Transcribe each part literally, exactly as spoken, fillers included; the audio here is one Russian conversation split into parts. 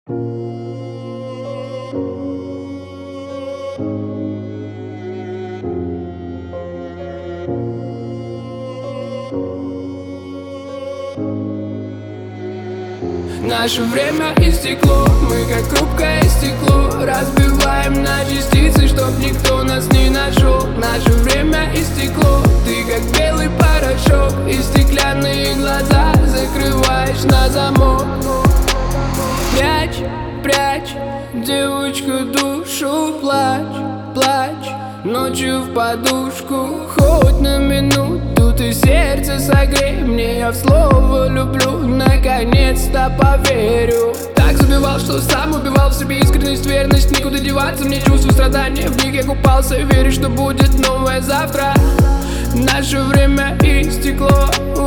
Наше время истекло, мы как хрупкое стекло разбиваем на частицы, чтоб никто нас не нашел. Наше время истекло, ты как белый порошок, и стеклянные глаза закрываешь на замок. Прячь, прячь, девочка, душу, плачь, плачь ночью в подушку, хоть на минуту ты сердце согрей мне. Я в слово люблю, наконец-то поверю. Так забивал, что сам убивал в себе искренность, верность. Никуда деваться, мне чувство страдания, в них я купался. Верю, что будет новое завтра. Наше время истекло,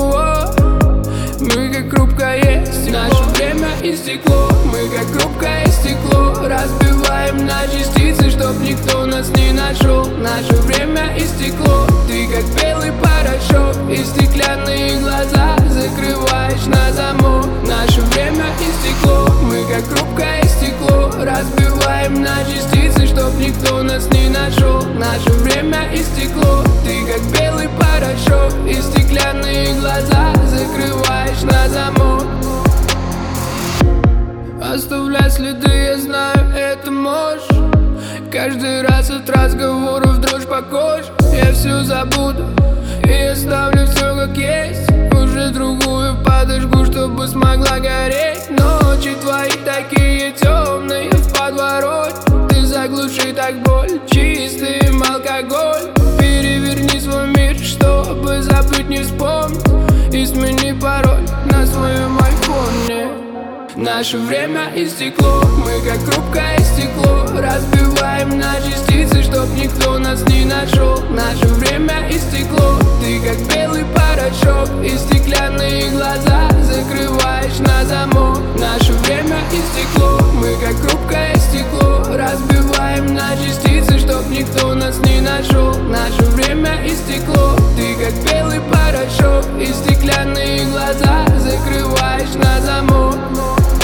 мы как хрупкое стекло. Наше время истекло, мы как хрупкое стекло разбиваем на частицы, чтоб никто нас не нашел. Наше время истекло, ты как белый порошок, и стеклянные глаза закрываешь на замок. Наше время истекло, мы как хрупкое стекло разбиваем на частицы, чтоб никто нас не нашел. Наше время истекло, ты как белый порошок, и стеклянные глаза закрываешь на замок. Оставлять следы, я знаю, это можешь. Каждый раз от разговоров дрожь по коже. Я все забуду и оставлю все как есть. Уже другую подожгу, чтобы смогла гореть. Ночи твои такие темные в подворот. Ты заглуши так боль чистым алкоголь. Переверни свой мир, чтобы забыть, не вспомнить. И смени пароль на своем айфоне. Наше время истекло, мы как хрупкое стекло разбиваем на частицы, чтоб никто нас не нашел. Наше время истекло, ты как белый порошок, и стеклянные глаза закрываешь на замок. Наше время истекло, мы как хрупкое стекло разбиваем на частицы, чтоб никто нас не нашел. Наше время истекло, ты как белый порошок, и стеклянные глаза закрываешь на замок.